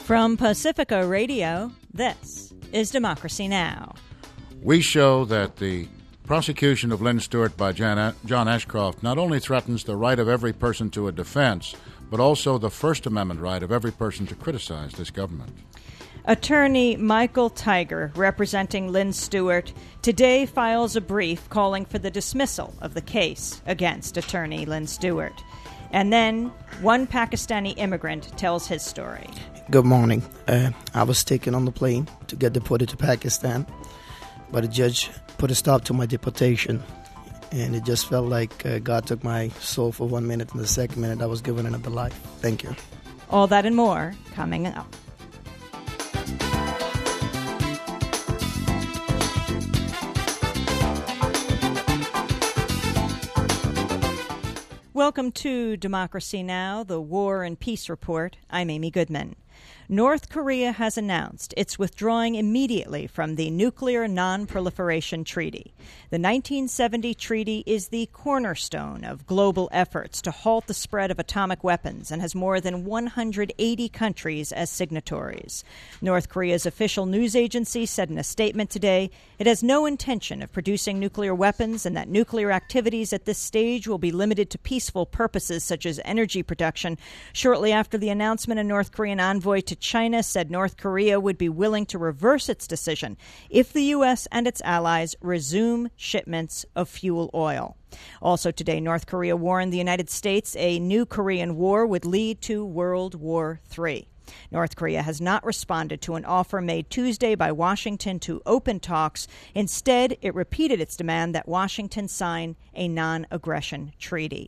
From Pacifica Radio, this is Democracy Now! We show that the prosecution of Lynn Stewart by John Ashcroft not only threatens the right of every person to a defense, but also the First Amendment right of every person to criticize this government. Attorney Michael Tiger, representing Lynn Stewart, today files a brief calling for the dismissal of the case against attorney Lynn Stewart. And then one Pakistani immigrant tells his story. Good morning. I was taken on the plane to get deported to Pakistan, but a judge put a stop to my deportation, and it just felt like God took my soul for 1 minute, and the second minute I was given another life. Thank you. All that and more coming up. Welcome to Democracy Now!, the War and Peace Report. I'm Amy Goodman. North Korea has announced it's withdrawing immediately from the Nuclear Non-Proliferation Treaty. The 1970 treaty is the cornerstone of global efforts to halt the spread of atomic weapons and has more than 180 countries as signatories. North Korea's official news agency said in a statement today it has no intention of producing nuclear weapons and that nuclear activities at this stage will be limited to peaceful purposes such as energy production. Shortly after the announcement, a North Korean envoy to China said North Korea would be willing to reverse its decision if the U.S. and its allies resume shipments of fuel oil. Also today, North Korea warned the United States a new Korean war would lead to World War III. North Korea has not responded to an offer made Tuesday by Washington to open talks. Instead, it repeated its demand that Washington sign a non-aggression treaty.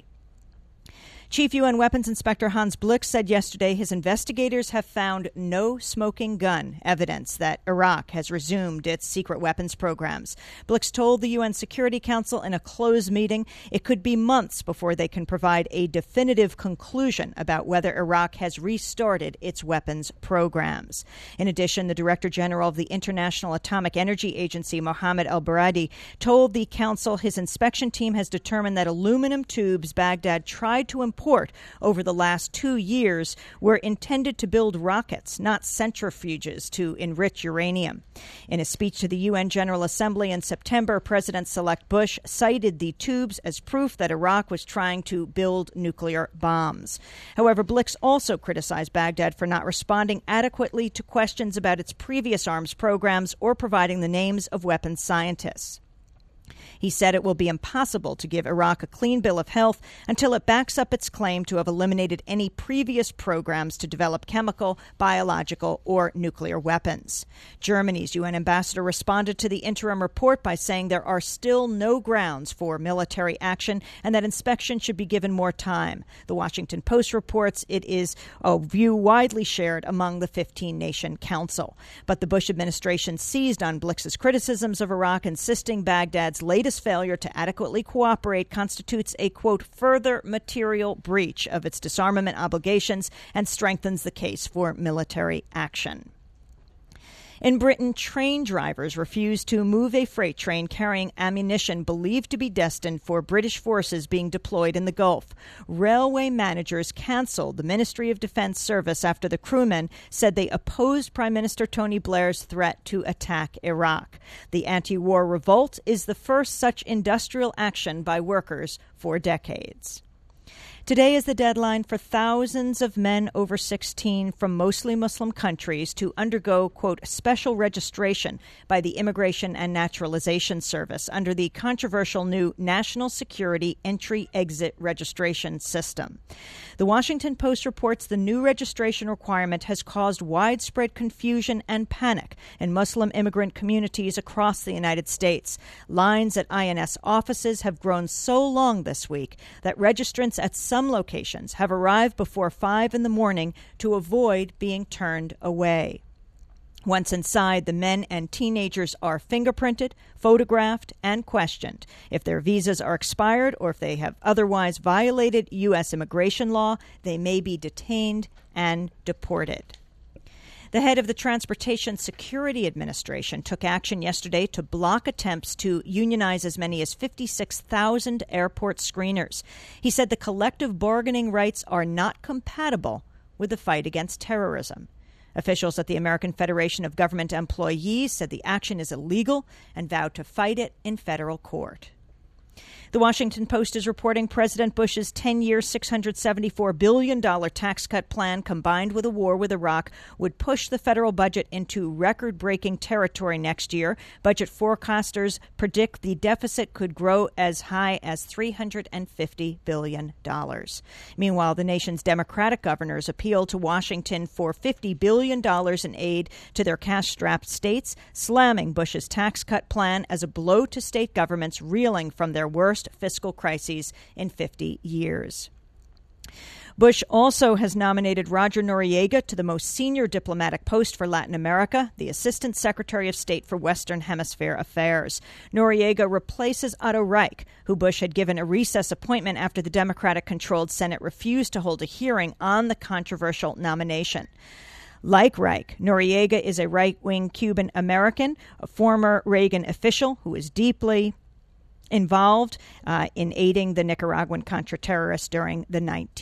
Chief UN Weapons Inspector Hans Blix said yesterday his investigators have found no smoking gun evidence that Iraq has resumed its secret weapons programs. Blix told the UN Security Council in a closed meeting it could be months before they can provide a definitive conclusion about whether Iraq has restarted its weapons programs. In addition, the Director General of the International Atomic Energy Agency, Mohammed El-Baradi, told the Council his inspection team has determined that aluminum tubes Baghdad tried to import over the last 2 years were intended to build rockets, not centrifuges to enrich uranium. In a speech to the UN General Assembly in September, President-elect Bush cited the tubes as proof that Iraq was trying to build nuclear bombs. However, Blix also criticized Baghdad for not responding adequately to questions about its previous arms programs or providing the names of weapons scientists. He said it will be impossible to give Iraq a clean bill of health until it backs up its claim to have eliminated any previous programs to develop chemical, biological, or nuclear weapons. Germany's UN ambassador responded to the interim report by saying there are still no grounds for military action and that inspection should be given more time. The Washington Post reports it is a view widely shared among the 15-nation council. But the Bush administration seized on Blix's criticisms of Iraq, insisting Baghdad's latest failure to adequately cooperate constitutes a, quote, further material breach of its disarmament obligations and strengthens the case for military action. In Britain, train drivers refused to move a freight train carrying ammunition believed to be destined for British forces being deployed in the Gulf. Railway managers canceled the Ministry of Defense service after the crewmen said they opposed Prime Minister Tony Blair's threat to attack Iraq. The anti-war revolt is the first such industrial action by workers for decades. Today is the deadline for thousands of men over 16 from mostly Muslim countries to undergo, quote, special registration by the Immigration and Naturalization Service under the controversial new National Security Entry-Exit Registration System. The Washington Post reports the new registration requirement has caused widespread confusion and panic in Muslim immigrant communities across the United States. Lines at INS offices have grown so long this week that registrants at some locations have arrived before 5 in the morning to avoid being turned away. Once inside, the men and teenagers are fingerprinted, photographed, and questioned. If their visas are expired or if they have otherwise violated U.S. immigration law, they may be detained and deported. The head of the Transportation Security Administration took action yesterday to block attempts to unionize as many as 56,000 airport screeners. He said the collective bargaining rights are not compatible with the fight against terrorism. Officials at the American Federation of Government Employees said the action is illegal and vowed to fight it in federal court. The Washington Post is reporting President Bush's 10-year, $674 billion tax cut plan, combined with a war with Iraq, would push the federal budget into record-breaking territory next year. Budget forecasters predict the deficit could grow as high as $350 billion. Meanwhile, the nation's Democratic governors appealed to Washington for $50 billion in aid to their cash-strapped states, slamming Bush's tax cut plan as a blow to state governments reeling from their worst fiscal crises in 50 years. Bush also has nominated Roger Noriega to the most senior diplomatic post for Latin America, the Assistant Secretary of State for Western Hemisphere Affairs. Noriega replaces Otto Reich, who Bush had given a recess appointment after the Democratic-controlled Senate refused to hold a hearing on the controversial nomination. Like Reich, Noriega is a right-wing Cuban American, a former Reagan official who is deeply involved in aiding the Nicaraguan Contra-terrorists during the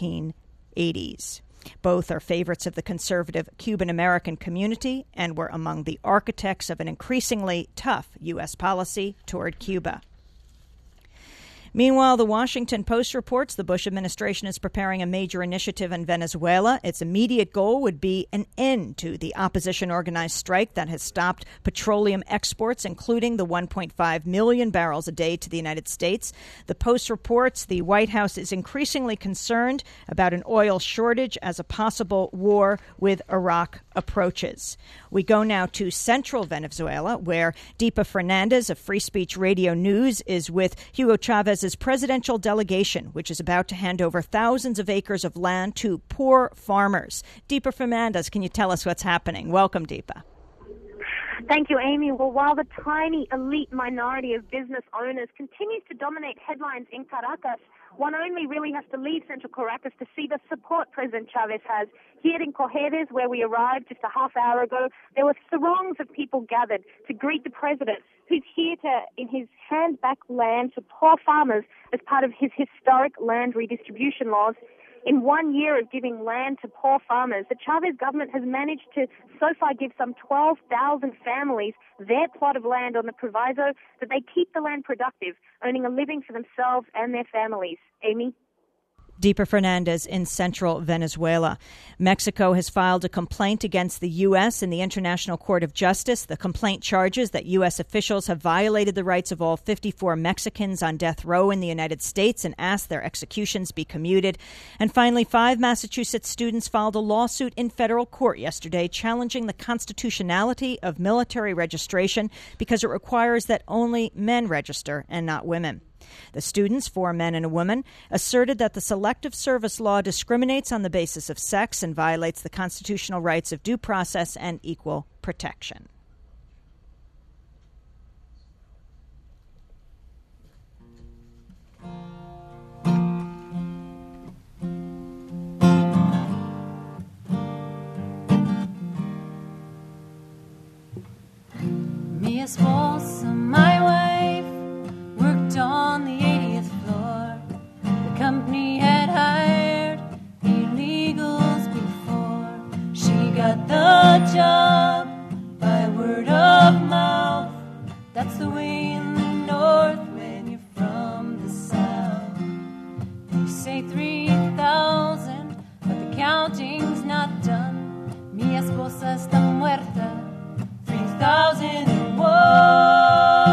1980s. Both are favorites of the conservative Cuban-American community and were among the architects of an increasingly tough U.S. policy toward Cuba. Meanwhile, the Washington Post reports the Bush administration is preparing a major initiative in Venezuela. Its immediate goal would be an end to the opposition-organized strike that has stopped petroleum exports, including the 1.5 million barrels a day to the United States. The Post reports the White House is increasingly concerned about an oil shortage as a possible war with Iraq approaches. We go now to central Venezuela, where Deepa Fernandez of Free Speech Radio News is with Hugo Chavez's presidential delegation, which is about to hand over thousands of acres of land to poor farmers. Deepa Fernandez, can you tell us what's happening? Welcome, Deepa. Thank you, Amy. Well, while the tiny elite minority of business owners continues to dominate headlines in Caracas, one only really has to leave central Caracas to see the support President Chavez has. Here in Cojedes, where we arrived just a half hour ago, there were throngs of people gathered to greet the president, who's here to, in his hand back land to poor farmers as part of his historic land redistribution laws. In 1 year of giving land to poor farmers, the Chavez government has managed to so far give some 12,000 families their plot of land on the proviso that they keep the land productive, earning a living for themselves and their families. Amy? Deepa Fernandez in central Venezuela. Mexico has filed a complaint against the U.S. in the International Court of Justice. The complaint charges that U.S. officials have violated the rights of all 54 Mexicans on death row in the United States and asked their executions be commuted. And finally, 5 Massachusetts students filed a lawsuit in federal court yesterday challenging the constitutionality of military registration because it requires that only men register and not women. The students, 4 men and a woman, asserted that the Selective Service Law discriminates on the basis of sex and violates the constitutional rights of due process and equal protection. Mi esposa, my wife, worked on the 80th floor. The company had hired illegals before. She got the job by word of mouth. That's the way in the north when you're from the south. They say 3,000, but the counting's not done. Mi esposa está muerta, 3,001.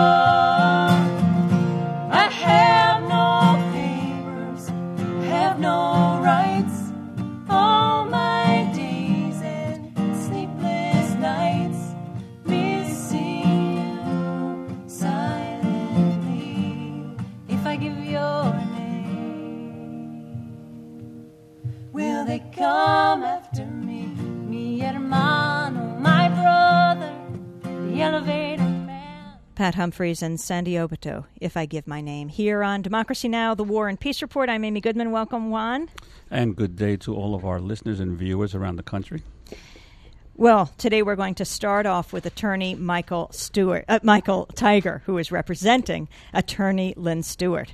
Come after me, mi hermano, my brother, the elevator man. Pat Humphreys and Sandy Obito, If I Give My Name. Here on Democracy Now!, the War and Peace Report, I'm Amy Goodman. Welcome, Juan. And good day to all of our listeners and viewers around the country. Well, today we're going to start off with attorney Michael Tiger, who is representing attorney Lynn Stewart.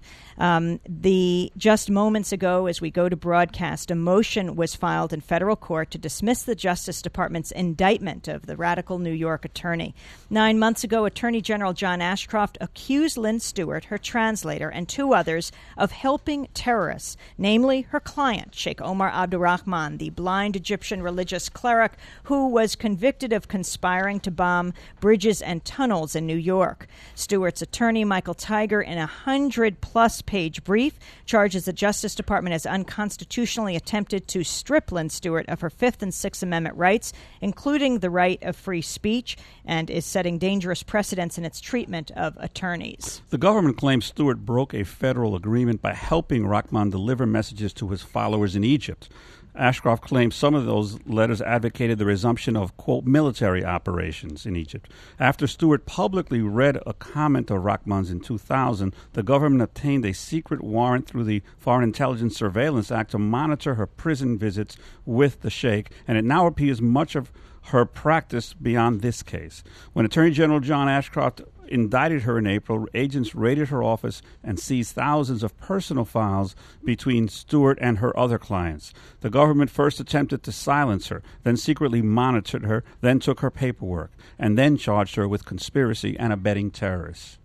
Just moments ago, as we go to broadcast, a motion was filed in federal court to dismiss the Justice Department's indictment of the radical New York attorney. 9 months ago, Attorney General John Ashcroft accused Lynn Stewart, her translator, and 2 others of helping terrorists, namely her client, Sheikh Omar Abdurrahman, the blind Egyptian religious cleric who was convicted of conspiring to bomb bridges and tunnels in New York. Stewart's attorney, Michael Tiger, in a 100-plus page brief, charges the Justice Department has unconstitutionally attempted to strip Lynn Stewart of her Fifth and Sixth Amendment rights, including the right of free speech, and is setting dangerous precedents in its treatment of attorneys. The government claims Stewart broke a federal agreement by helping Rahman deliver messages to his followers in Egypt. Ashcroft claims some of those letters advocated the resumption of, quote, military operations in Egypt. After Stewart publicly read a comment of Rahman's in 2000, the government obtained a secret warrant through the Foreign Intelligence Surveillance Act to monitor her prison visits with the sheikh, and it now appears much of her practice beyond this case. When Attorney General John Ashcroft indicted her in April, agents raided her office and seized thousands of personal files between Stewart and her other clients. The government first attempted to silence her, then secretly monitored her, then took her paperwork, and then charged her with conspiracy and abetting terrorists.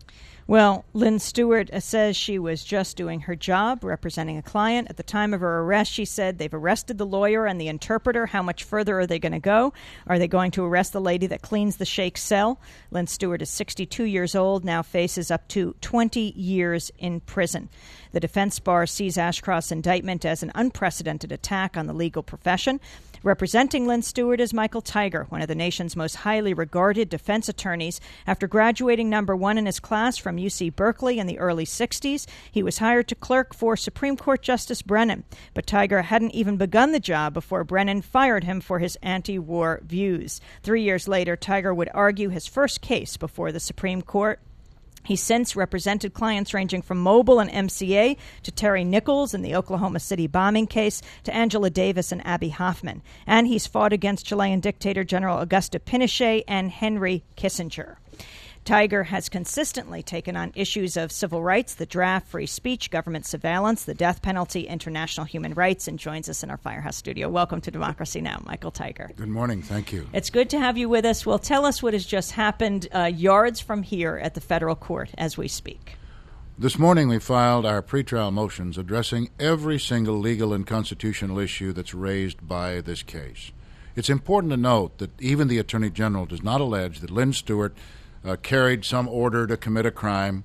Well, Lynn Stewart says she was just doing her job, representing a client. At the time of her arrest, she said they've arrested the lawyer and the interpreter. How much further are they going to go? Are they going to arrest the lady that cleans the sheikh's cell? Lynn Stewart is 62 years old, now faces up to 20 years in prison. The defense bar sees Ashcroft's indictment as an unprecedented attack on the legal profession. Representing Lynn Stewart is Michael Tiger, one of the nation's most highly regarded defense attorneys. After graduating number 1 in his class from UC Berkeley in the early 60s, he was hired to clerk for Supreme Court Justice Brennan. But Tiger hadn't even begun the job before Brennan fired him for his anti-war views. 3 years later, Tiger would argue his first case before the Supreme Court. He's since represented clients ranging from Mobile and MCA to Terry Nichols in the Oklahoma City bombing case to Angela Davis and Abby Hoffman. And he's fought against Chilean dictator General Augusto Pinochet and Henry Kissinger. Tiger has consistently taken on issues of civil rights, the draft, free speech, government surveillance, the death penalty, international human rights, and joins us in our Firehouse studio. Welcome to Democracy Now!, Michael Tiger. Good morning. Thank you. It's good to have you with us. Well, tell us what has just happened yards from here at the federal court as we speak. This morning we filed our pretrial motions addressing every single legal and constitutional issue that's raised by this case. It's important to note that even the Attorney General does not allege that Lynn Stewart carried some order to commit a crime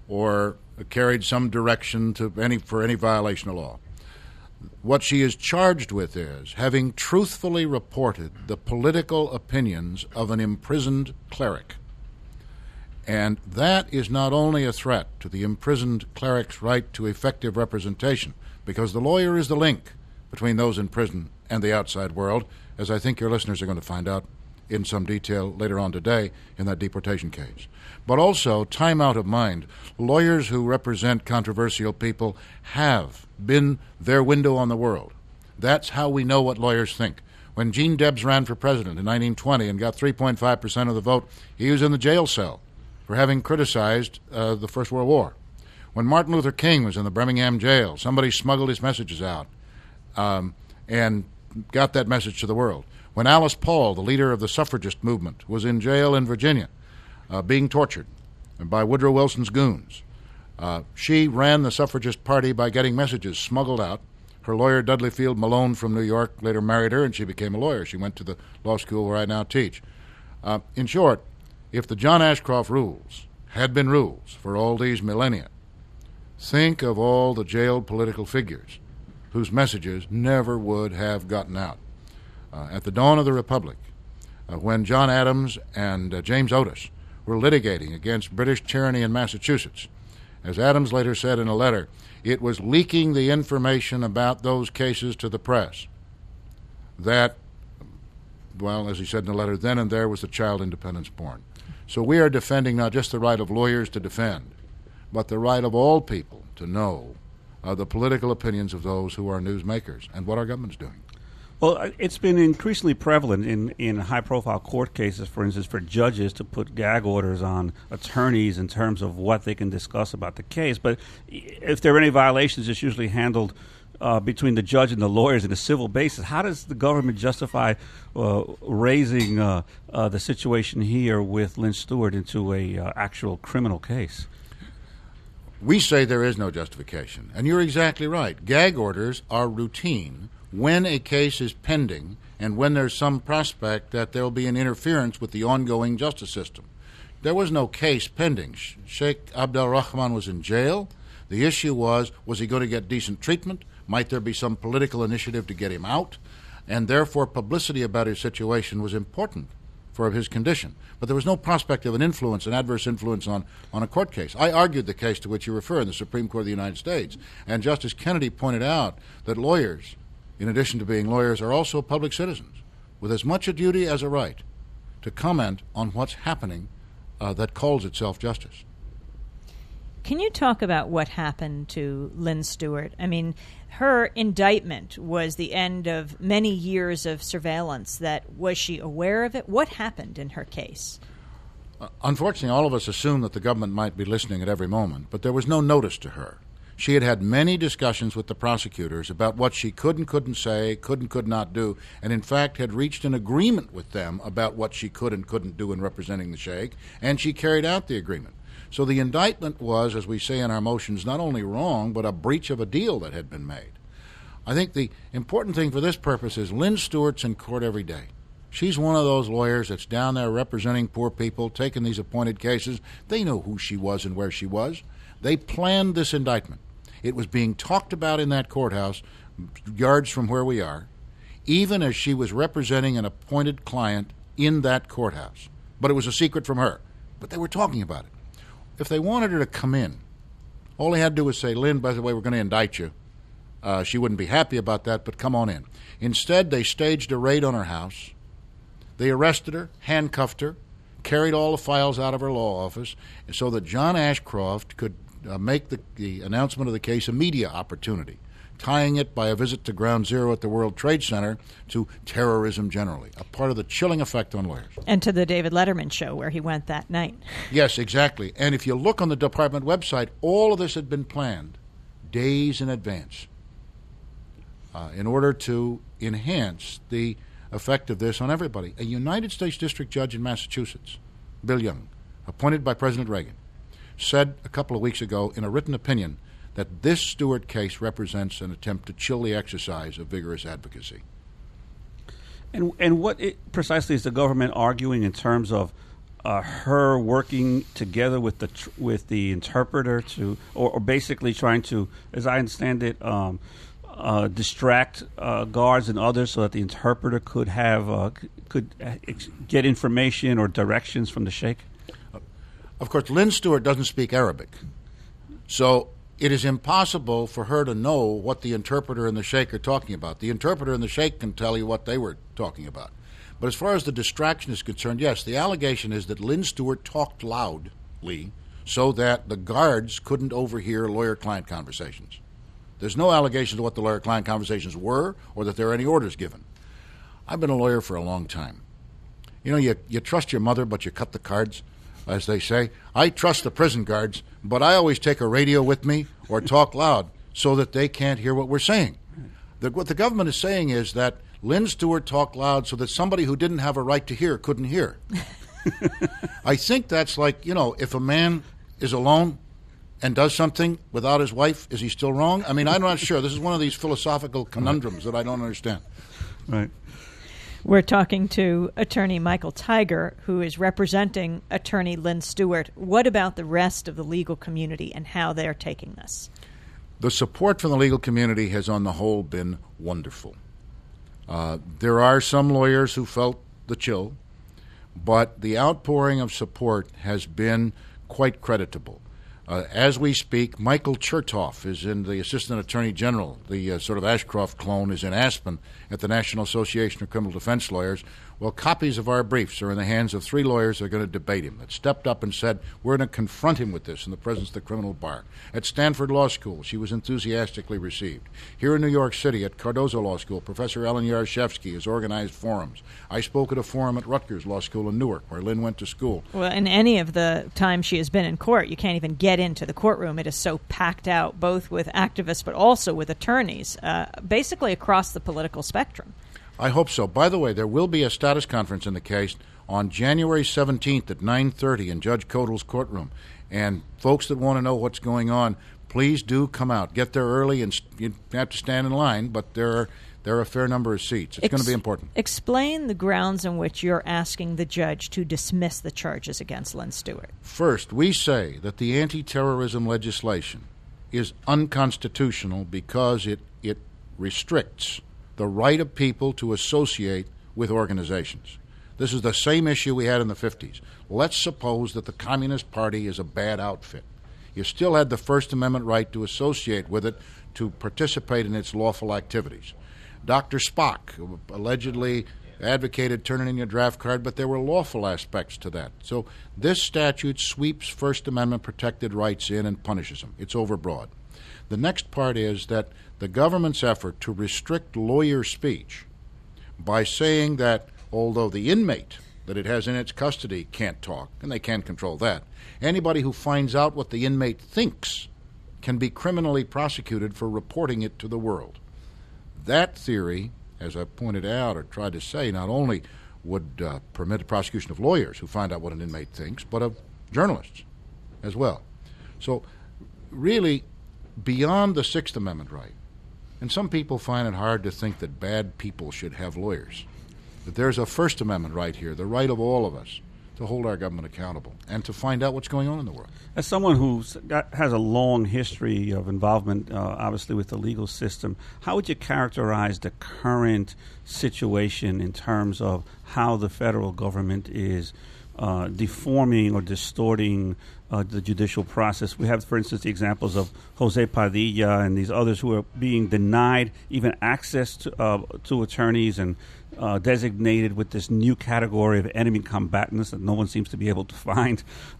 or carried some direction for any violation of law. What she is charged with is having truthfully reported the political opinions of an imprisoned cleric. And that is not only a threat to the imprisoned cleric's right to effective representation, because the lawyer is the link between those in prison and the outside world, as I think your listeners are going to find out in some detail later on today in that deportation case. But also, time out of mind, lawyers who represent controversial people have been their window on the world. That's how we know what lawyers think. When Gene Debs ran for president in 1920 and got 3.5% of the vote, he was in the jail cell for having criticized the First World War. When Martin Luther King was in the Birmingham jail, somebody smuggled his messages out and got that message to the world. When Alice Paul, the leader of the suffragist movement, was in jail in Virginia, being tortured by Woodrow Wilson's goons, she ran the suffragist party by getting messages smuggled out. Her lawyer, Dudley Field Malone from New York, later married her, and she became a lawyer. She went to the law school where I now teach. In short, if the John Ashcroft rules had been rules for all these millennia, think of all the jailed political figures whose messages never would have gotten out. At the dawn of the Republic, when John Adams and James Otis were litigating against British tyranny in Massachusetts, as Adams later said in a letter, it was leaking the information about those cases to the press that, well, as he said in the letter, then and there was the child independence born. So we are defending not just the right of lawyers to defend, but the right of all people to know the political opinions of those who are newsmakers and what our government's doing. Well, it's been increasingly prevalent in high-profile court cases, for instance, for judges to put gag orders on attorneys in terms of what they can discuss about the case. But if there are any violations, it's usually handled between the judge and the lawyers in a civil basis. How does the government justify raising the situation here with Lynn Stewart into a actual criminal case? We say there is no justification, and you're exactly right. Gag orders are routine when a case is pending and when there's some prospect that there will be an interference with the ongoing justice system. There was no case pending. Sheikh Abdel Rahman was in jail. The issue was he going to get decent treatment? Might there be some political initiative to get him out? And therefore publicity about his situation was important for his condition. But there was no prospect of an adverse influence on a court case. I argued the case to which you refer in the Supreme Court of the United States, and Justice Kennedy pointed out that lawyers, in addition to being lawyers, are also public citizens with as much a duty as a right to comment on what's happening that calls itself justice. Can you talk about what happened to Lynn Stewart? I mean, her indictment was the end of many years of surveillance. Was she aware of it? What happened in her case? Unfortunately, all of us assumed that the government might be listening at every moment, but there was no notice to her. She had had many discussions with the prosecutors about what she could and couldn't say, could not do, and in fact had reached an agreement with them about what she could and couldn't do in representing the Sheikh, and she carried out the agreement. So the indictment was, as we say in our motions, not only wrong, but a breach of a deal that had been made. I think the important thing for this purpose is Lynn Stewart's in court every day. She's one of those lawyers that's down there representing poor people, taking these appointed cases. They know who she was and where she was. They planned this indictment. It was being talked about in that courthouse, yards from where we are, even as she was representing an appointed client in that courthouse. But it was a secret from her. But they were talking about it. If they wanted her to come in, all they had to do was say, Lynn, by the way, we're going to indict you. She wouldn't be happy about that, but come on in. Instead, they staged a raid on her house. They arrested her, handcuffed her, carried all the files out of her law office so that John Ashcroft could make the announcement of the case a media opportunity, tying it by a visit to Ground Zero at the World Trade Center to terrorism generally, a part of the chilling effect on lawyers. And to the David Letterman show where he went that night. Yes, exactly. And if you look on the department website, all of this had been planned days in advance in order to enhance the effect of this on everybody. A United States District Judge in Massachusetts, Bill Young, appointed by President Reagan, said a couple of weeks ago in a written opinion that this Stewart case represents an attempt to chill the exercise of vigorous advocacy. And what precisely is the government arguing in terms of her working together with the interpreter or basically trying to, as I understand it, distract guards and others so that the interpreter could get information or directions from the Sheikh? Of course, Lynn Stewart doesn't speak Arabic, so it is impossible for her to know what the interpreter and the Sheikh are talking about. The interpreter and the Sheikh can tell you what they were talking about. But as far as the distraction is concerned, yes, the allegation is that Lynn Stewart talked loudly so that the guards couldn't overhear lawyer-client conversations. There's no allegation of what the lawyer-client conversations were or that there are any orders given. I've been a lawyer for a long time. You know, you trust your mother, but you cut the cards, as they say. I trust the prison guards, but I always take a radio with me or talk loud so that they can't hear what we're saying. What the government is saying is that Lynn Stewart talked loud so that somebody who didn't have a right to hear couldn't hear. I think that's like, if a man is alone and does something without his wife, is he still wrong? I mean, I'm not sure. This is one of these philosophical conundrums that I don't understand. Right. We're talking to attorney Michael Tiger, who is representing attorney Lynn Stewart. What about the rest of the legal community and how they're taking this? The support from the legal community has, on the whole, been wonderful. There are some lawyers who felt the chill, but the outpouring of support has been quite creditable. As we speak, Michael Chertoff is in the Assistant Attorney General. The sort of Ashcroft clone is in Aspen at the National Association of Criminal Defense Lawyers. Well, copies of our briefs are in the hands of 3 lawyers that are going to debate him, that stepped up and said, we're going to confront him with this in the presence of the criminal bar. At Stanford Law School, she was enthusiastically received. Here in New York City at Cardozo Law School, Professor Ellen Yarshevsky has organized forums. I spoke at a forum at Rutgers Law School in Newark, where Lynn went to school. Well, in any of the time she has been in court, you can't even get into the courtroom. It is so packed out, both with activists but also with attorneys, basically across the political spectrum. I hope so. By the way, there will be a status conference in the case on January 17th at 9:30 in Judge Kodel's courtroom. And folks that want to know what's going on, please do come out. Get there early, and you have to stand in line, but there are a fair number of seats. It's going to be important. Explain the grounds on which you're asking the judge to dismiss the charges against Lynn Stewart. First, we say that the anti-terrorism legislation is unconstitutional because it restricts the right of people to associate with organizations. This is the same issue we had in the 50s. Let's suppose that the Communist Party is a bad outfit. You still had the First Amendment right to associate with it, to participate in its lawful activities. Dr. Spock allegedly advocated turning in your draft card, but there were lawful aspects to that. So this statute sweeps First Amendment protected rights in and punishes them. It's overbroad. The next part is that the government's effort to restrict lawyer speech by saying that although the inmate that it has in its custody can't talk, and they can't control that, anybody who finds out what the inmate thinks can be criminally prosecuted for reporting it to the world. That theory, as I pointed out or tried to say, not only would permit the prosecution of lawyers who find out what an inmate thinks, but of journalists as well. So really, beyond the Sixth Amendment right, and some people find it hard to think that bad people should have lawyers, but there's a First Amendment right here, the right of all of us to hold our government accountable and to find out what's going on in the world. As someone who has a long history of involvement, obviously, with the legal system, how would you characterize the current situation in terms of how the federal government is deforming or distorting the judicial process? We have, for instance, the examples of Jose Padilla and these others who are being denied even access to attorneys and designated with this new category of enemy combatants that no one seems to be able to find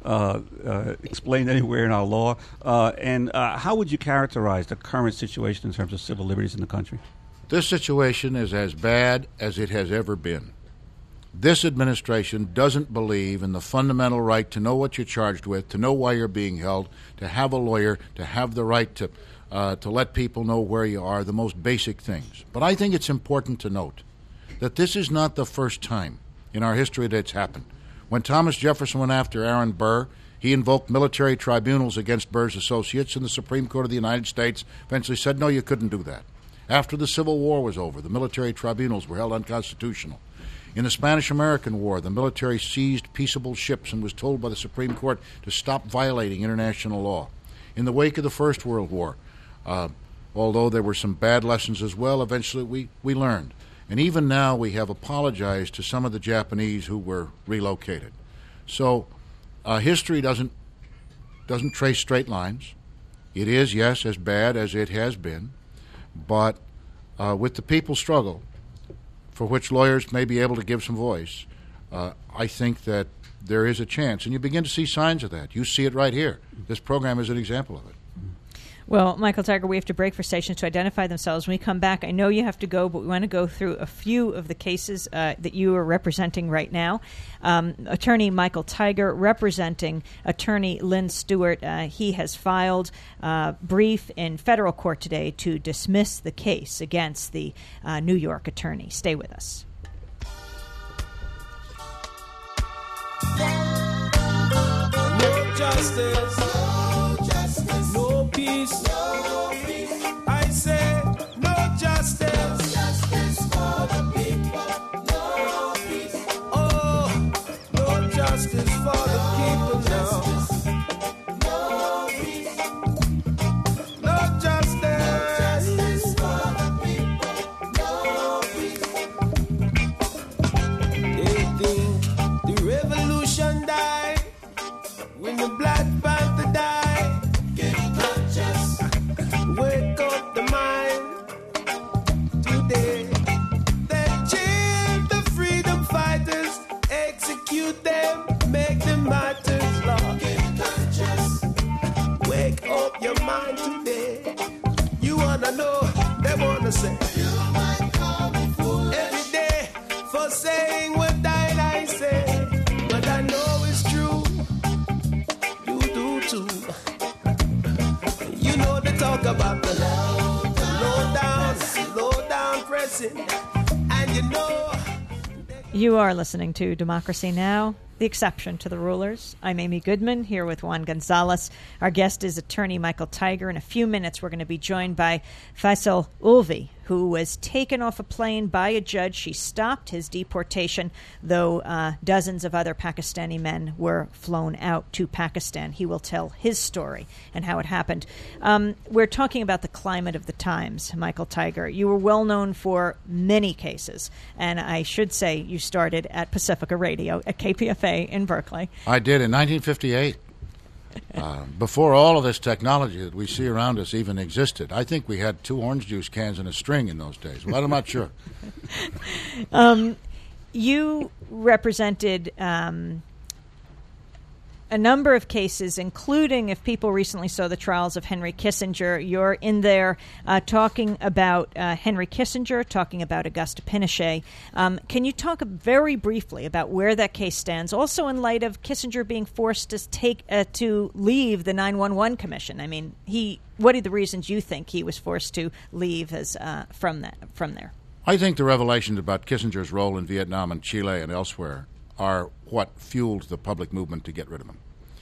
explained anywhere in our law. And how would you characterize the current situation in terms of civil liberties in the country? This situation is as bad as it has ever been. This administration doesn't believe in the fundamental right to know what you're charged with, to know why you're being held, to have a lawyer, to have the right to let people know where you are, the most basic things. But I think it's important to note that this is not the first time in our history that it's happened. When Thomas Jefferson went after Aaron Burr, he invoked military tribunals against Burr's associates, and the Supreme Court of the United States eventually said, no, you couldn't do that. After the Civil War was over, the military tribunals were held unconstitutional. In the Spanish-American War, the military seized peaceable ships and was told by the Supreme Court to stop violating international law. In the wake of the First World War, although there were some bad lessons as well, eventually we learned. And even now we have apologized to some of the Japanese who were relocated. So history doesn't trace straight lines. It is, yes, as bad as it has been, but with the people's struggle, for which lawyers may be able to give some voice, I think that there is a chance. And you begin to see signs of that. You see it right here. This program is an example of it. Well, Michael Tiger, we have to break for stations to identify themselves. When we come back, I know you have to go, but we want to go through a few of the cases that you are representing right now. Attorney Michael Tiger representing attorney Lynn Stewart. He has filed a brief in federal court today to dismiss the case against the New York attorney. Stay with us. No justice. No peace, I say no justice. Justice for the people, no peace. Oh, no justice for the people now. No peace, no justice. Justice for the people, no peace. They think the revolution died when the Black Panther died. what I say, but I know it's true. You do too. You know they talk about the low down pressing, and you know. You are listening to Democracy Now!, the exception to the rulers. I'm Amy Goodman, here with Juan Gonzalez. Our guest is attorney Michael Tiger. In a few minutes, we're going to be joined by Faisal Ulvi, who was taken off a plane by a judge. She stopped his deportation, though dozens of other Pakistani men were flown out to Pakistan. He will tell his story and how it happened. We're talking about the climate of the times, Michael Tiger. You were well known for many cases, and I should say you started at Pacifica Radio at KPFA in Berkeley. I did in 1958. Before all of this technology that we see around us even existed. I think we had 2 orange juice cans and a string in those days. Well, I'm not sure. You represented a number of cases, including, if people recently saw the trials of Henry Kissinger, you're in there talking about Henry Kissinger, talking about Augusta Pinochet. Can you talk very briefly about where that case stands, also in light of Kissinger being forced to leave the 9/11 Commission? I mean, what are the reasons you think he was forced to leave from there? I think the revelations about Kissinger's role in Vietnam and Chile and elsewhere are what fueled the public movement to get rid of him.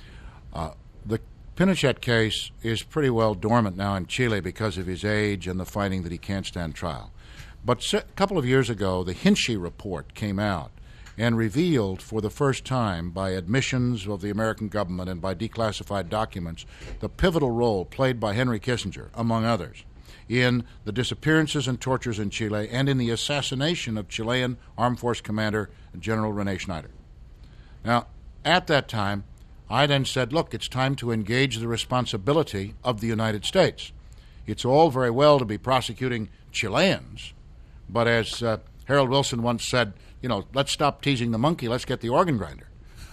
The Pinochet case is pretty well dormant now in Chile because of his age and the finding that he can't stand trial. But a couple of years ago, the Hinchey report came out and revealed for the first time, by admissions of the American government and by declassified documents, the pivotal role played by Henry Kissinger, among others, in the disappearances and tortures in Chile and in the assassination of Chilean Armed Force Commander General René Schneider. Now, at that time, I then said, look, it's time to engage the responsibility of the United States. It's all very well to be prosecuting Chileans, but as Harold Wilson once said, let's stop teasing the monkey, let's get the organ grinder.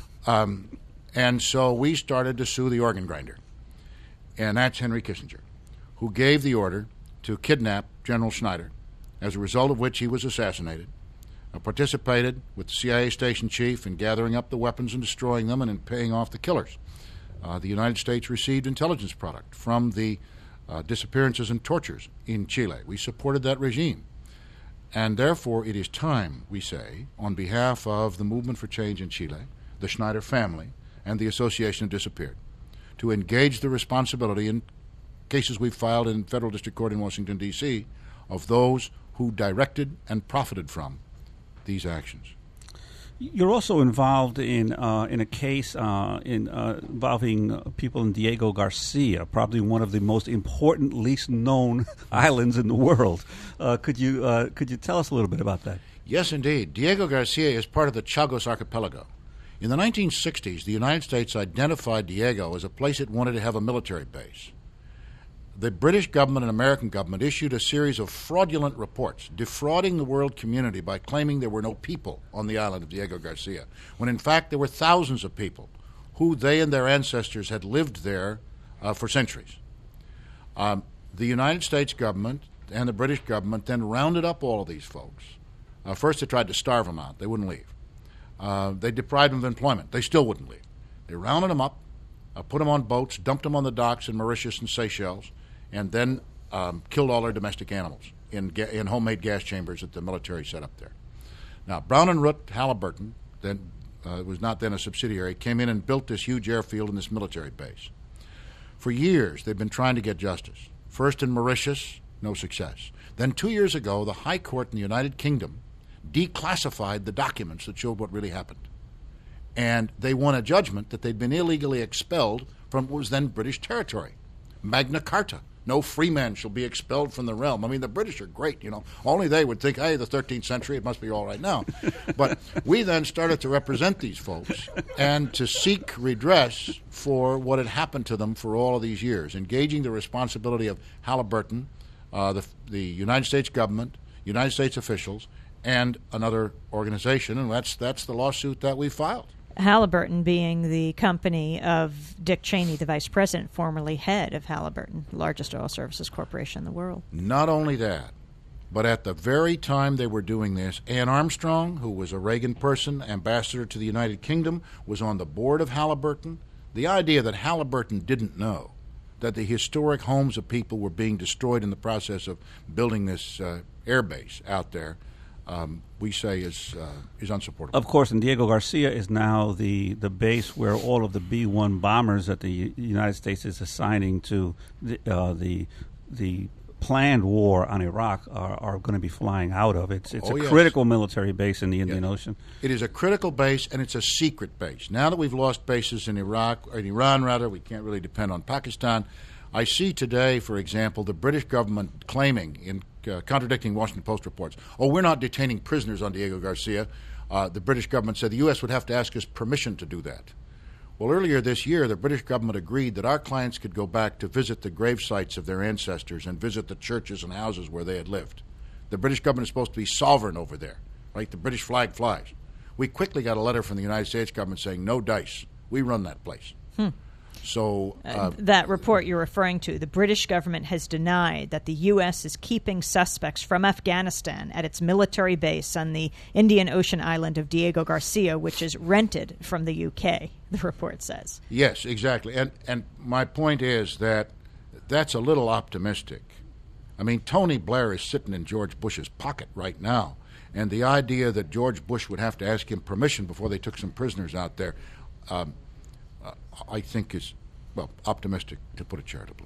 And so we started to sue the organ grinder. And that's Henry Kissinger, who gave the order to kidnap General Schneider, as a result of which he was assassinated, participated with the CIA station chief in gathering up the weapons and destroying them and in paying off the killers. The United States received intelligence product from the disappearances and tortures in Chile. We supported that regime. And therefore, it is time, we say, on behalf of the Movement for Change in Chile, the Schneider family, and the Association of Disappeared, to engage the responsibility in cases we've filed in Federal District Court in Washington, D.C., of those who directed and profited from these actions. You're also involved in a case involving people in Diego Garcia, probably one of the most important, least known islands in the world. Could you tell us a little bit about that? Yes, indeed. Diego Garcia is part of the Chagos Archipelago. In the 1960s, the United States identified Diego as a place it wanted to have a military base. The British government and American government issued a series of fraudulent reports defrauding the world community by claiming there were no people on the island of Diego Garcia, when in fact there were thousands of people who they and their ancestors had lived there for centuries. The United States government and the British government then rounded up all of these folks. First they tried to starve them out. They wouldn't leave. They deprived them of employment. They still wouldn't leave. They rounded them up, put them on boats, dumped them on the docks in Mauritius and Seychelles, and then killed all their domestic animals in homemade gas chambers that the military set up there. Now, Brown and Root Halliburton, then was not then a subsidiary, came in and built this huge airfield and this military base. For years, they've been trying to get justice. First in Mauritius, no success. Then 2 years ago, the High Court in the United Kingdom declassified the documents that showed what really happened. And they won a judgment that they'd been illegally expelled from what was then British territory. Magna Carta. No free man shall be expelled from the realm. I mean, the British are great, Only they would think, hey, the 13th century, it must be all right now. But we then started to represent these folks and to seek redress for what had happened to them for all of these years, engaging the responsibility of Halliburton, the United States government, United States officials, and another organization, and that's the lawsuit that we filed. Halliburton being the company of Dick Cheney, the vice president, formerly head of Halliburton, largest oil services corporation in the world. Not only that, But at the very time they were doing this, Ann Armstrong, who was a Reagan person, ambassador to the United Kingdom, was on the board of Halliburton. The idea that Halliburton didn't know that the historic homes of people were being destroyed in the process of building this air base out there, we say is unsupportable. Of course, and Diego Garcia is now the base where all of the B-1 bombers that the United States is assigning to the planned war on Iraq are going to be flying out of. It's critical military base in the Indian Ocean. It is a critical base, and it's a secret base. Now that we've lost bases in Iraq, or in Iran rather, we can't really depend on Pakistan. I see today, for example, the British government claiming, in contradicting Washington Post reports, we're not detaining prisoners on Diego Garcia. The British government said the U.S. would have to ask us permission to do that. Well, earlier this year, the British government agreed that our clients could go back to visit the grave sites of their ancestors and visit the churches and houses where they had lived. The British government is supposed to be sovereign over there, right? The British flag flies. We quickly got a letter from the United States government saying, no dice. We run that place. So that report you're referring to, the British government has denied that the U.S. is keeping suspects from Afghanistan at its military base on the Indian Ocean island of Diego Garcia, which is rented from the UK, the report says. Yes, exactly. And my point is that that's a little optimistic. I mean, Tony Blair is sitting in George Bush's pocket right now, and the idea that George Bush would have to ask him permission before they took some prisoners out there, I think is, optimistic, to put it charitably.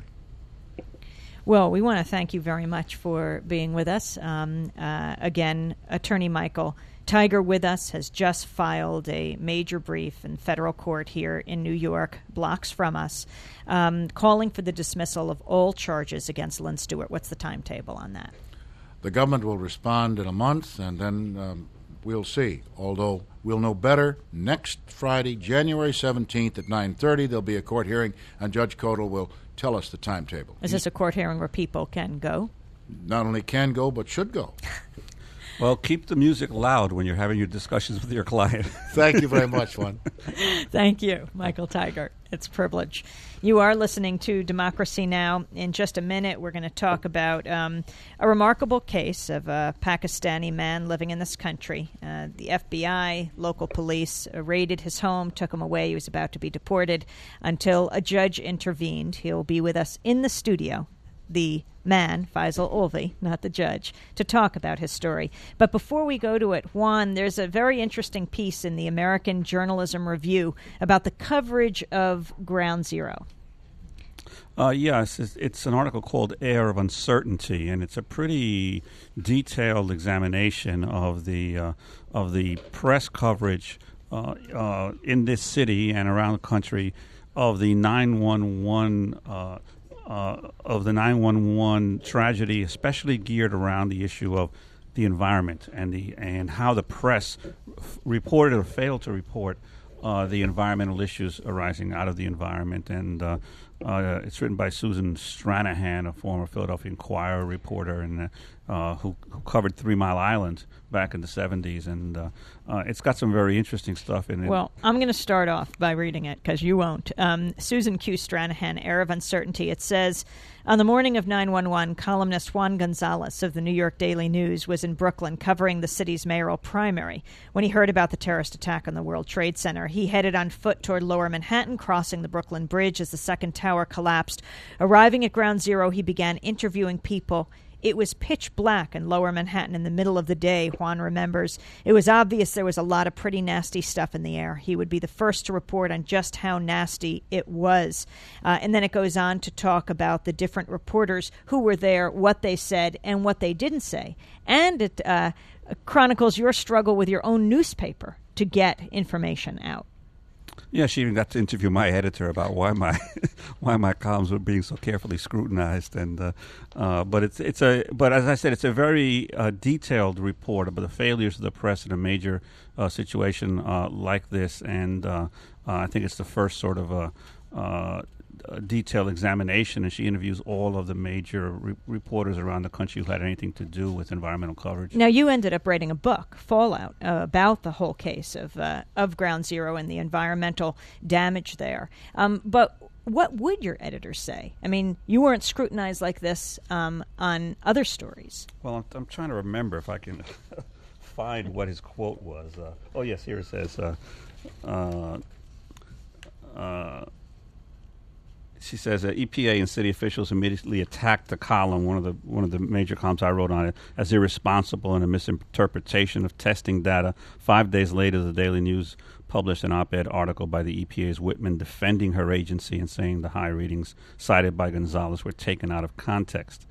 Well, we want to thank you very much for being with us. Again, Attorney Michael Tiger with us has just filed a major brief in federal court here in New York, blocks from us, calling for the dismissal of all charges against Lynn Stewart. What's the timetable on that? The government will respond in a month, and then we'll see. Although we'll know better next Friday, January 17th at 9:30. There'll be a court hearing, and Judge Kodal will tell us the timetable. Is this a court hearing where people can go? Not only can go, but should go. Well, keep the music loud when you're having your discussions with your client. Thank you very much, Juan. Thank you, Michael Tiger. It's a privilege. You are listening to Democracy Now! In just a minute, we're going to talk about a remarkable case of a Pakistani man living in this country. The FBI, local police, raided his home, took him away. He was about to be deported until a judge intervened. He'll be with us in the studio, the man, Faisal Ulvi, not the judge, to talk about his story. But before we go to it, Juan, there's a very interesting piece in the American Journalism Review about the coverage of Ground Zero. Yes, it's an article called Air of Uncertainty, and it's a pretty detailed examination of the press coverage in this city and around the country of the 911 of the 911 tragedy, especially geared around the issue of the environment and how the press reported or failed to report the environmental issues arising out of the environment. And it's written by Susan Stranahan, a former Philadelphia Inquirer reporter, and who covered 3 Mile Island back in the 70s. And it's got some very interesting stuff in it. Well, I'm going to start off by reading it because you won't. Susan Q. Stranahan, Air of Uncertainty. It says, on the morning of 9/11, columnist Juan Gonzalez of the New York Daily News was in Brooklyn covering the city's mayoral primary. When he heard about the terrorist attack on the World Trade Center, he headed on foot toward Lower Manhattan, crossing the Brooklyn Bridge as the second tower collapsed. Arriving at Ground Zero, he began interviewing people. It was pitch black in Lower Manhattan in the middle of the day, Juan remembers. It was obvious there was a lot of pretty nasty stuff in the air. He would be the first to report on just how nasty it was. And then it goes on to talk about the different reporters who were there, what they said, and what they didn't say. And it chronicles your struggle with your own newspaper to get information out. Yeah, she even got to interview my editor about why my columns were being so carefully scrutinized, and but as I said, it's a very detailed report about the failures of the press in a major situation like this, and I think it's the first sort of a detailed examination, and she interviews all of the major reporters around the country who had anything to do with environmental coverage. Now, you ended up writing a book, Fallout, about the whole case of Ground Zero and the environmental damage there. But what would your editors say? I mean, you weren't scrutinized like this on other stories. Well, I'm trying to remember if I can find what his quote was. Oh, yes, here it says, she says EPA and city officials immediately attacked the column, one of the major columns I wrote on it, as irresponsible and a misinterpretation of testing data. 5 days later, the Daily News published an op-ed article by the EPA's Whitman defending her agency and saying the high readings cited by Gonzalez were taken out of context.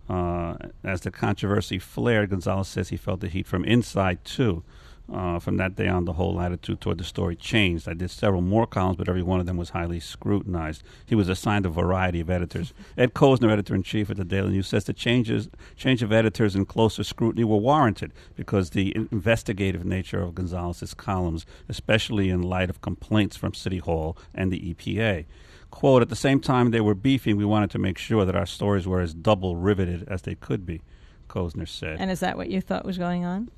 As the controversy flared, Gonzalez says he felt the heat from inside, too. From that day on, the whole attitude toward the story changed. I did several more columns, but every one of them was highly scrutinized. He was assigned a variety of editors. Ed Kozner, editor-in-chief at the Daily News, says the change of editors and closer scrutiny were warranted because the investigative nature of Gonzalez's columns, especially in light of complaints from City Hall and the EPA. Quote, at the same time they were beefing, we wanted to make sure that our stories were as double-riveted as they could be, Kozner said. And is that what you thought was going on?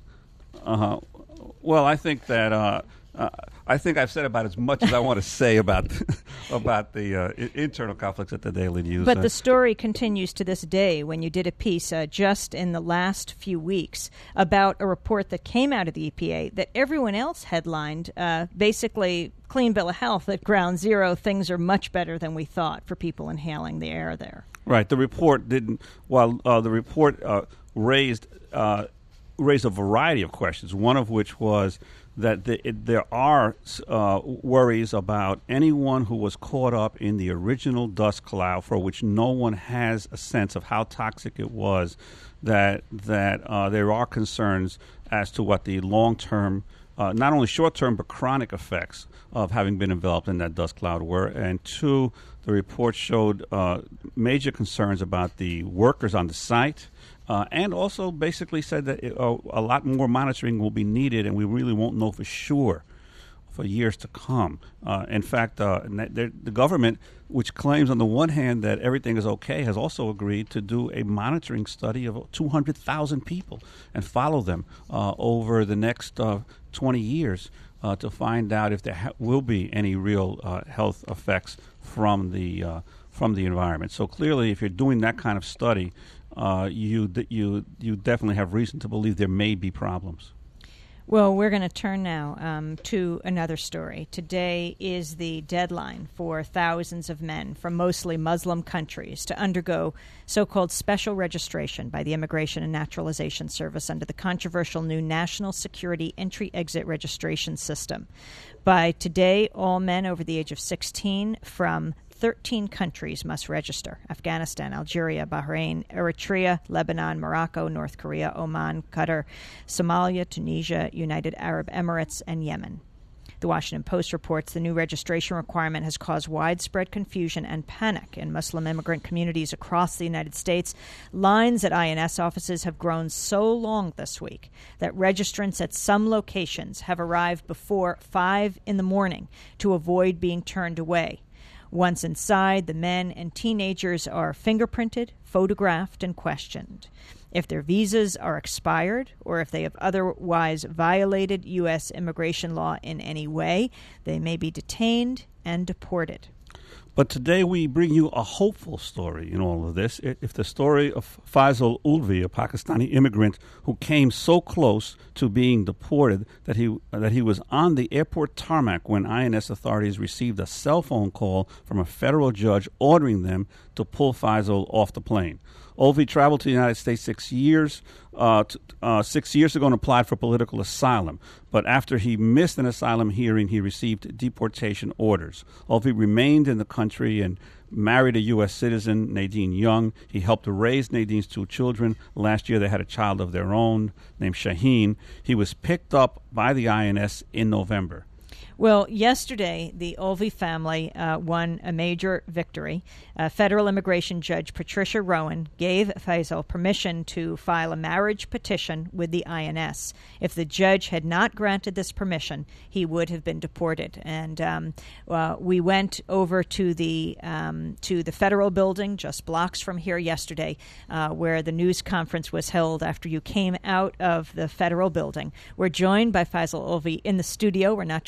Well, I think that I think I've said about as much as I want to say about the internal conflicts at the Daily News. But the story continues to this day. When you did a piece just in the last few weeks about a report that came out of the EPA that everyone else headlined, basically clean bill of health at ground zero. Things are much better than we thought for people inhaling the air there. Right. The report didn't. Well, the report raised a variety of questions, one of which was that there are worries about anyone who was caught up in the original dust cloud for which no one has a sense of how toxic it was, that there are concerns as to what the long-term, not only short-term but chronic effects of having been enveloped in that dust cloud were. And two, the report showed major concerns about the workers on the site, and also basically said that a lot more monitoring will be needed, and we really won't know for sure for years to come. In fact, the government, which claims on the one hand that everything is okay, has also agreed to do a monitoring study of 200,000 people and follow them over the next 20 years to find out if there will be any real health effects from the environment. So clearly, if you're doing that kind of study, you definitely have reason to believe there may be problems. Well, we're going to turn now to another story. Today is the deadline for thousands of men from mostly Muslim countries to undergo so-called special registration by the Immigration and Naturalization Service under the controversial new National Security Entry-Exit Registration System. By today, all men over the age of 16 from 13 countries must register: Afghanistan, Algeria, Bahrain, Eritrea, Lebanon, Morocco, North Korea, Oman, Qatar, Somalia, Tunisia, United Arab Emirates, and Yemen. The Washington Post reports the new registration requirement has caused widespread confusion and panic in Muslim immigrant communities across the United States. Lines at INS offices have grown so long this week that registrants at some locations have arrived before 5 in the morning to avoid being turned away. Once inside, the men and teenagers are fingerprinted, photographed, and questioned. If their visas are expired or if they have otherwise violated U.S. immigration law in any way, they may be detained and deported. But today we bring you a hopeful story in all of this. If the story of Faisal Ulvi, a Pakistani immigrant who came so close to being deported that he was on the airport tarmac when INS authorities received a cell phone call from a federal judge ordering them to pull Faisal off the plane. Ulvi traveled to the United States 6 years ago and applied for political asylum. But after he missed an asylum hearing, he received deportation orders. Ulvi remained in the country and married a U.S. citizen, Nadine Young. He helped to raise Nadine's 2 children. Last year they had a child of their own named Shaheen. He was picked up by the INS in November. Well, yesterday, the Ulvi family won a major victory. Federal immigration judge Patricia Rowan gave Faisal permission to file a marriage petition with the INS. If the judge had not granted this permission, he would have been deported. And we went over to the federal building just blocks from here yesterday, where the news conference was held after you came out of the federal building. We're joined by Faisal Ulvi in the studio. We're not just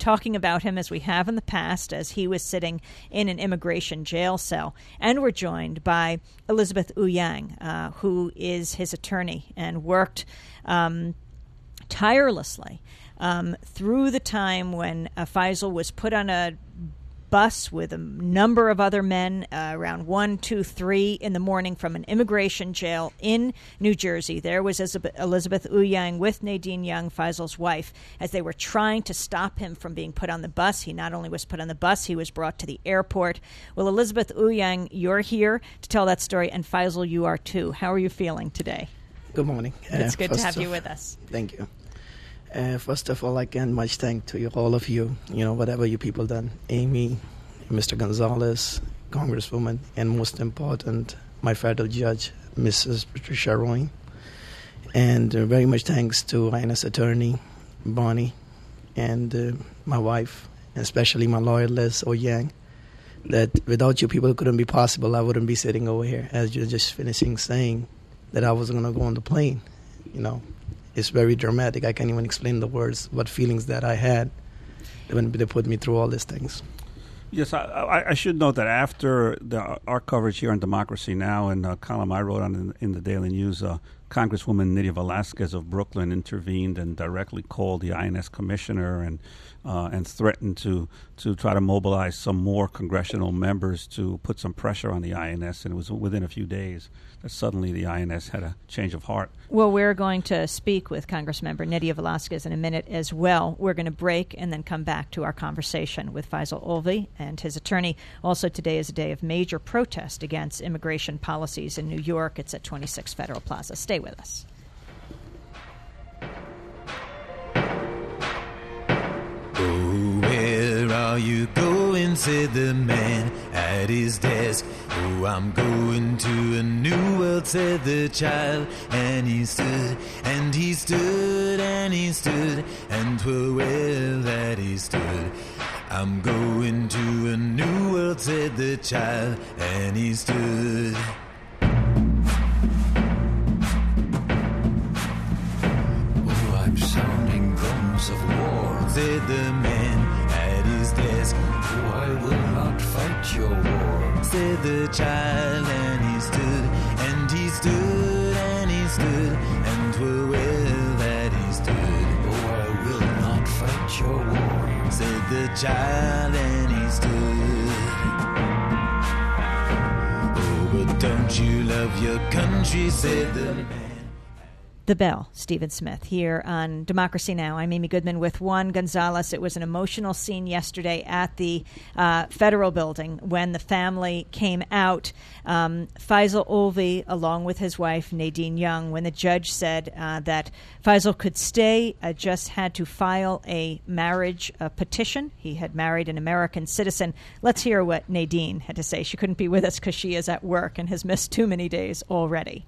talking about him as we have in the past, as he was sitting in an immigration jail cell. And we're joined by Elizabeth Ouyang, who is his attorney and worked tirelessly through the time when Faisal was put on a bus with a number of other men around 1, 2, 3 in the morning from an immigration jail in New Jersey. There was Elizabeth Ouyang with Nadine Young, Faisal's wife, as they were trying to stop him from being put on the bus. He not only was put on the bus, he was brought to the airport. Well, Elizabeth Ouyang, you're here to tell that story, and Faisal, you are too. How are you feeling today? Good morning. It's good to have you with us. Thank you. First of all, again, much thanks to you, all of you, whatever you people done. Amy, Mr. Gonzalez, Congresswoman, and most important, my federal judge, Mrs. Patricia Roy. And very much thanks to INS attorney, Bonnie, and my wife, and especially my lawyer, Les Ouyang, that without you people it couldn't be possible. I wouldn't be sitting over here, as you're just finishing saying that I wasn't going to go on the plane, It's very dramatic. I can't even explain the words, what feelings that I had when they put me through all these things. Yes, I should note that after our coverage here on Democracy Now! And a column I wrote on in the Daily News, Congresswoman Nydia Velasquez of Brooklyn intervened and directly called the INS commissioner and threatened to try to mobilize some more congressional members to put some pressure on the INS. And it was within a few days that suddenly the INS had a change of heart. Well, we're going to speak with Congressmember Nydia Velasquez in a minute as well. We're going to break and then come back to our conversation with Faisal Olvi and his attorney. Also, today is a day of major protest against immigration policies in New York. It's at 26 Federal Plaza. Stay with us. Oh, where are you going, said the man at his desk. Oh, I'm going to a new world, said the child. And he stood, and he stood, and he stood, and 'twere well that he stood. I'm going to a new world, said the child, and he stood. Oh, I'm sounding drums of war, said the man at his desk. Oh, I will not fight your war, said the child, and he stood, and he stood, and he stood, and 'twere well that he stood. Oh, I will not fight your war, said the child, and he stood. Oh, but don't you love your country, said the man. The Bell, Stephen Smith, here on Democracy Now! I'm Amy Goodman with Juan Gonzalez. It was an emotional scene yesterday at the federal building when the family came out. Faisal Olvi, along with his wife, Nadine Young, when the judge said that Faisal could stay, just had to file a marriage petition. He had married an American citizen. Let's hear what Nadine had to say. She couldn't be with us because she is at work and has missed too many days already.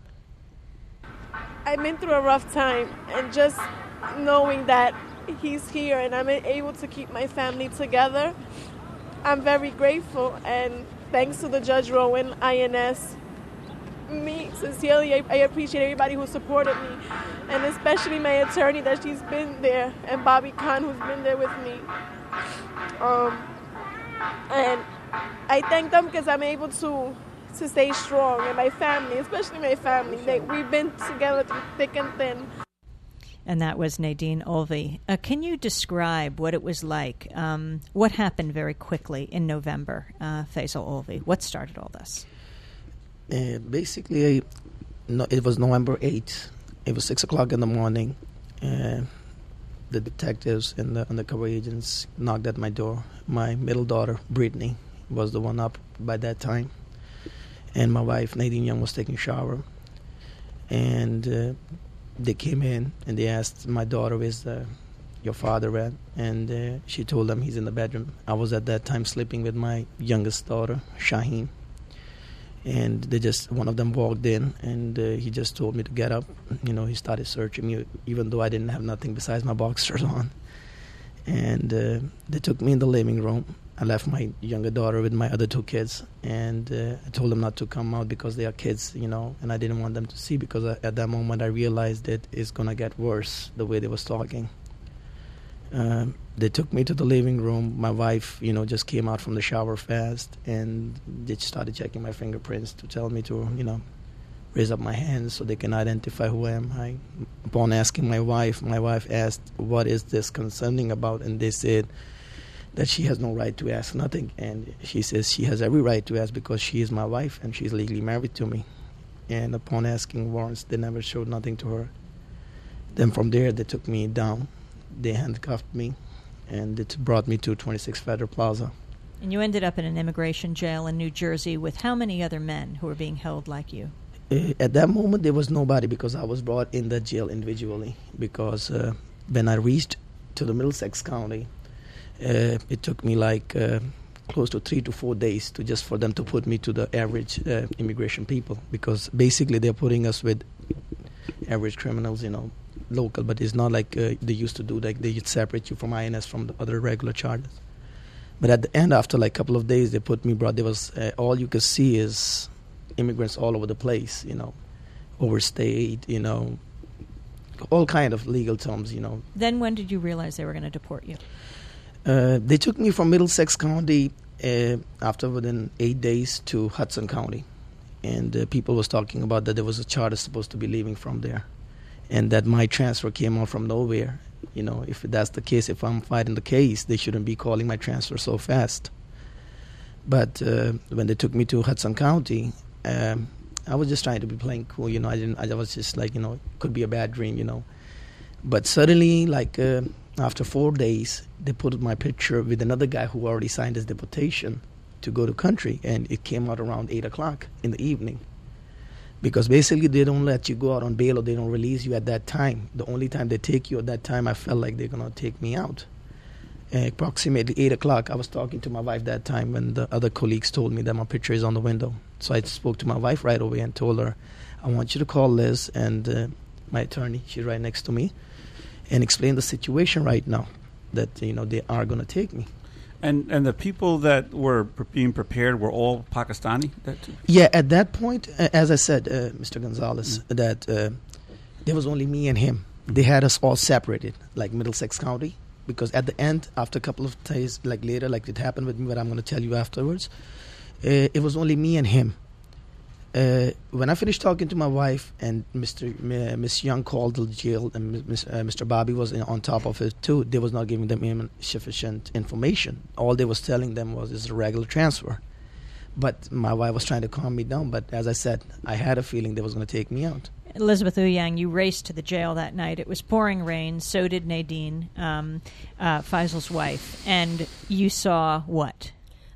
I've been through a rough time, and just knowing that he's here and I'm able to keep my family together, I'm very grateful. And thanks to the Judge Rowan, INS, me, sincerely, I appreciate everybody who supported me, and especially my attorney that she's been there, and Bobby Khan who's been there with me. And I thank them because I'm able to stay strong, and my family, especially my family, we've been together through thick and thin. And that was Nadine Olvi. Can you describe what it was like? What happened very quickly in November, Faisal Olvi? What started all this? Basically, it was November 8th. It was 6 o'clock in the morning. The detectives and the undercover agents knocked at my door. My middle daughter, Brittany, was the one up by that time. And my wife, Nadine Young, was taking a shower. And they came in and they asked my daughter, where's your father at? And she told them he's in the bedroom. I was at that time sleeping with my youngest daughter, Shaheen. And one of them walked in, and he just told me to get up. He started searching me, even though I didn't have nothing besides my boxers on. And they took me in the living room. I left my younger daughter with my other two kids, and I told them not to come out because they are kids, and I didn't want them to see, because at that moment I realized that it's going to get worse, the way they was talking. They took me to the living room. My wife, just came out from the shower fast, and they started checking my fingerprints to tell me to, raise up my hands so they can identify who I am. Upon asking my wife asked, "What is this concerning about?" And they said that she has no right to ask nothing. And she says she has every right to ask because she is my wife and she's legally married to me. And upon asking warrants, they never showed nothing to her. Then from there, they took me down. They handcuffed me, and it brought me to 26 Federal Plaza. And you ended up in an immigration jail in New Jersey with how many other men who were being held like you? At that moment, there was nobody because I was brought in the jail individually. Because when I reached to the Middlesex County, it took me close to 3 to 4 days for them to put me to the average immigration people. Because basically they're putting us with average criminals, local. But it's not like they used to do. Like they separate you from INS from the other regular charges. But at the end, after a couple of days, they put me. There was all you could see is immigrants all over the place, overstayed, all kind of legal terms, Then when did you realize they were going to deport you? They took me from Middlesex County after within 8 days to Hudson County. And people was talking about that there was a charter supposed to be leaving from there. And that my transfer came out from nowhere. If that's the case, if I'm fighting the case, they shouldn't be calling my transfer so fast. But when they took me to Hudson County, I was just trying to be playing cool, I was just could be a bad dream, But suddenly, after 4 days, they put my picture with another guy who already signed his deportation to go to country, and it came out around 8 o'clock in the evening. Because basically they don't let you go out on bail or they don't release you at that time. The only time they take you at that time, I felt like they're going to take me out. Approximately 8 o'clock, I was talking to my wife that time when the other colleagues told me that my picture is on the window. So I spoke to my wife right away and told her, I want you to call Liz and my attorney, she's right next to me, and explain the situation right now, that they are going to take me. And the people that were being prepared were all Pakistani? Yeah, at that point, as I said, Mr. Gonzalez, that there was only me and him. They had us all separated, like Middlesex County, because at the end, after a couple of days, later, it happened with me, but I'm going to tell you afterwards, it was only me and him. When I finished talking to my wife and Miss Young called the jail and Mr. Bobby was on top of it too, they was not giving them sufficient information. All they was telling them was it's a regular transfer. But my wife was trying to calm me down. But as I said, I had a feeling they was going to take me out. Elizabeth Ouyang, you raced to the jail that night. It was pouring rain. So did Nadine, Faisal's wife. And you saw what?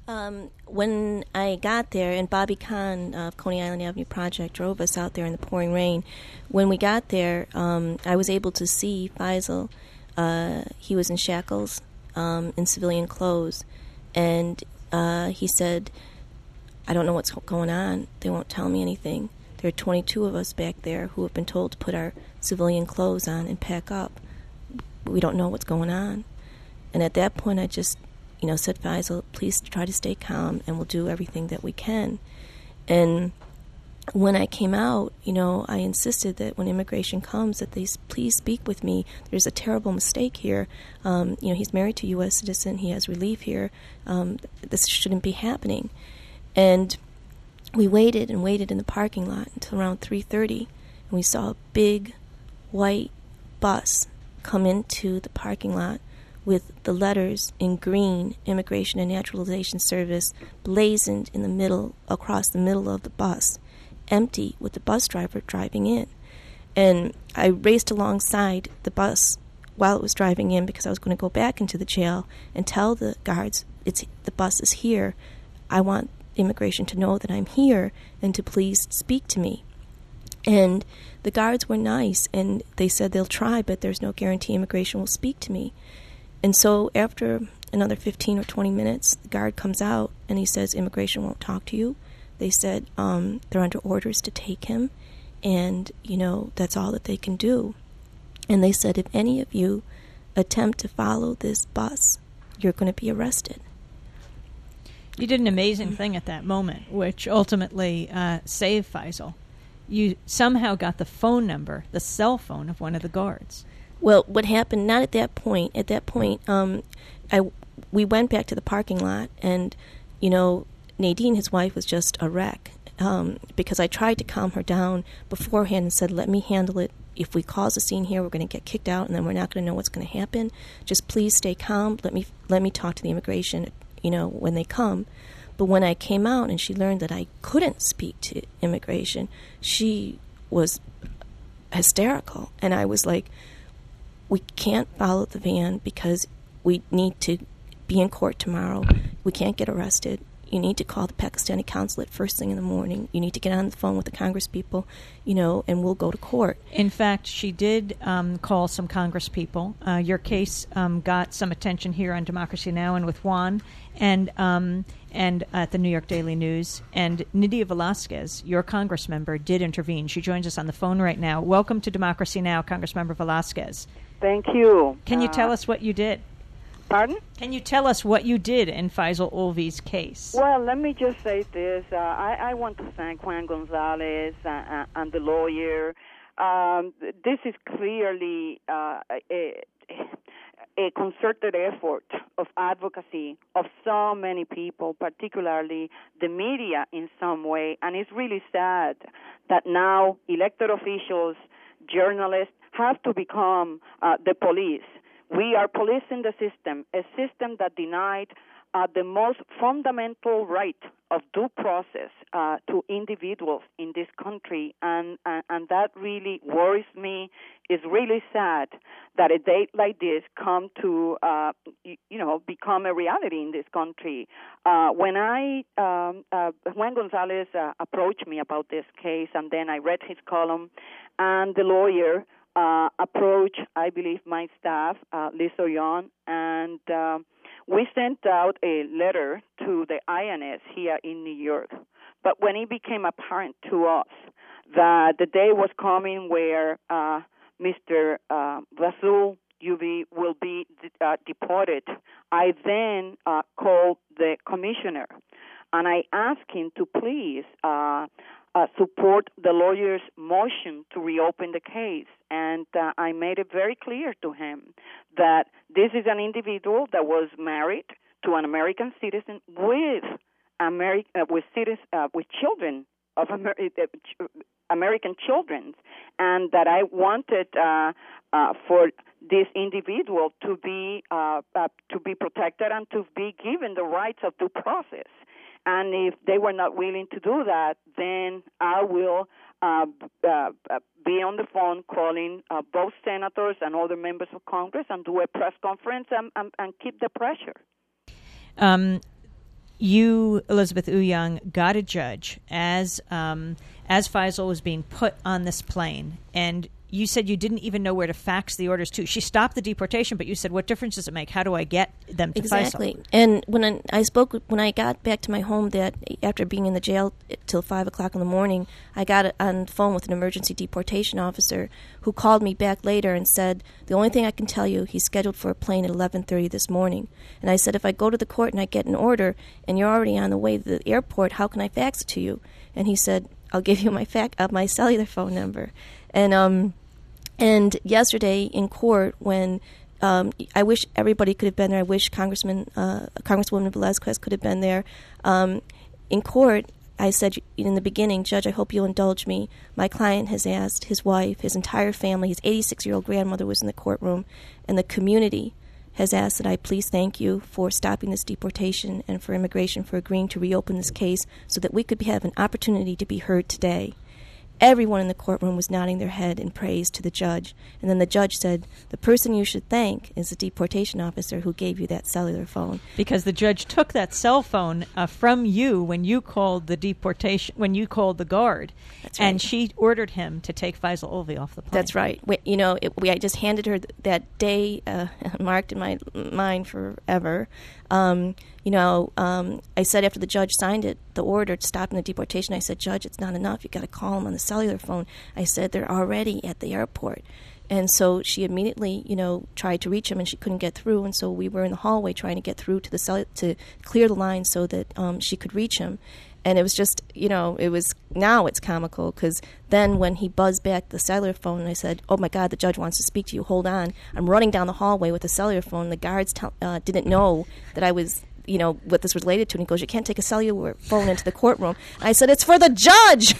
When I got there, and Bobby Khan of Coney Island Avenue Project drove us out there in the pouring rain. When we got there, I was able to see Faisal. He was in shackles, in civilian clothes. And he said, I don't know what's going on. They won't tell me anything. There are 22 of us back there who have been told to put our civilian clothes on and pack up. We don't know what's going on. And at that point, I just, said, Faisal, please try to stay calm, and we'll do everything that we can. And when I came out, I insisted that when immigration comes, that they please speak with me. There's a terrible mistake here. He's married to a U.S. citizen. He has relief here. This shouldn't be happening. And we waited and waited in the parking lot until around 3:30, and we saw a big white bus come into the parking lot with the letters in green, Immigration and Naturalization Service, blazoned in the middle, across the middle of the bus, empty, with the bus driver driving in. And I raced alongside the bus while it was driving in because I was going to go back into the jail and tell the guards, the bus is here. I want immigration to know that I'm here and to please speak to me. And the guards were nice, and they said they'll try, but there's no guarantee immigration will speak to me. And so after another 15 or 20 minutes, the guard comes out, and he says, immigration won't talk to you. They said they're under orders to take him, and, that's all that they can do. And they said, if any of you attempt to follow this bus, you're going to be arrested. You did an amazing thing at that moment, which ultimately saved Faisal. You somehow got the phone number, the cell phone of one of the guards. Well, what happened, not at that point. At that point, we went back to the parking lot, and, Nadine, his wife, was just a wreck because I tried to calm her down beforehand and said, let me handle it. If we cause a scene here, we're going to get kicked out, and then we're not going to know what's going to happen. Just please stay calm. Let me talk to the immigration, when they come. But when I came out and she learned that I couldn't speak to immigration, she was hysterical. And I was like, we can't follow the van because we need to be in court tomorrow. We can't get arrested. You need to call the Pakistani consulate first thing in the morning. You need to get on the phone with the Congress people, and we'll go to court. In fact, she did call some Congress people. Your case got some attention here on Democracy Now! And with Juan and at the New York Daily News. And Nydia Velasquez, your Congress member, did intervene. She joins us on the phone right now. Welcome to Democracy Now!, Congressmember Velasquez. Thank you. Can you tell us what you did? Pardon? Can you tell us what you did in Faisal Ulvi's case? Well, let me just say this. I want to thank Juan Gonzalez and the lawyer. This is clearly a concerted effort of advocacy of so many people, particularly the media in some way. And it's really sad that now elected officials, journalists, have to become the police. We are policing the system, a system that denied the most fundamental right of due process to individuals in this country, and that really worries me. It's really sad that a date like this come to become a reality in this country. When Juan Gonzalez approached me about this case, and then I read his column, and the lawyer approached, I believe, my staff, Liz Oyon, and we sent out a letter to the INS here in New York. But when it became apparent to us that the day was coming where Mr. Faisal Ulvi will be deported, I then called the commissioner, and I asked him to please support the lawyer's motion to reopen the case. And I made it very clear to him that this is an individual that was married to an American citizen with children of American children, and that I wanted for this individual to be protected and to be given the rights of due process. And if they were not willing to do that, then I will be on the phone calling both senators and other members of Congress and do a press conference and keep the pressure. You, Elizabeth Ouyang, got a judge as Faisal was being put on this plane, and you said you didn't even know where to fax the orders to. She stopped the deportation, but you said, what difference does it make? How do I get them to exactly. Faisal? And when I got back to my home that after being in the jail till 5 o'clock in the morning, I got on the phone with an emergency deportation officer who called me back later and said, the only thing I can tell you, he's scheduled for a plane at 11:30 this morning. And I said, if I go to the court and I get an order and you're already on the way to the airport, how can I fax it to you? And he said, I'll give you my cellular phone number. And yesterday in court, when I wish everybody could have been there, I wish Congresswoman Velasquez could have been there. In court, I said in the beginning, Judge, I hope you'll indulge me. My client has asked his wife, his entire family, his 86-year-old grandmother was in the courtroom, and the community has asked that I please thank you for stopping this deportation and for immigration for agreeing to reopen this case so that we could have an opportunity to be heard today. Everyone in the courtroom was nodding their head in praise to the judge. And then the judge said, the person you should thank is the deportation officer who gave you that cellular phone. Because the judge took that cell phone from you when you called the the guard. That's right. And she ordered him to take Faisal Ulvi off the plane. That's right. I just handed her that day marked in my mind forever. I said after the judge signed it, the order stopping the deportation, I said, Judge, it's not enough. You've got to call him on the cellular phone. I said, they're already at the airport. And so she immediately, tried to reach him, and she couldn't get through. And so we were in the hallway trying to get through to the cell to clear the line so that she could reach him. And it was just, now it's comical, because then when he buzzed back the cellular phone, and I said, "Oh my God, the judge wants to speak to you. Hold on." I'm running down the hallway with the cellular phone. The guards didn't know that I was, what this was related to. And he goes, "You can't take a cellular phone into the courtroom." And I said, "It's for the judge."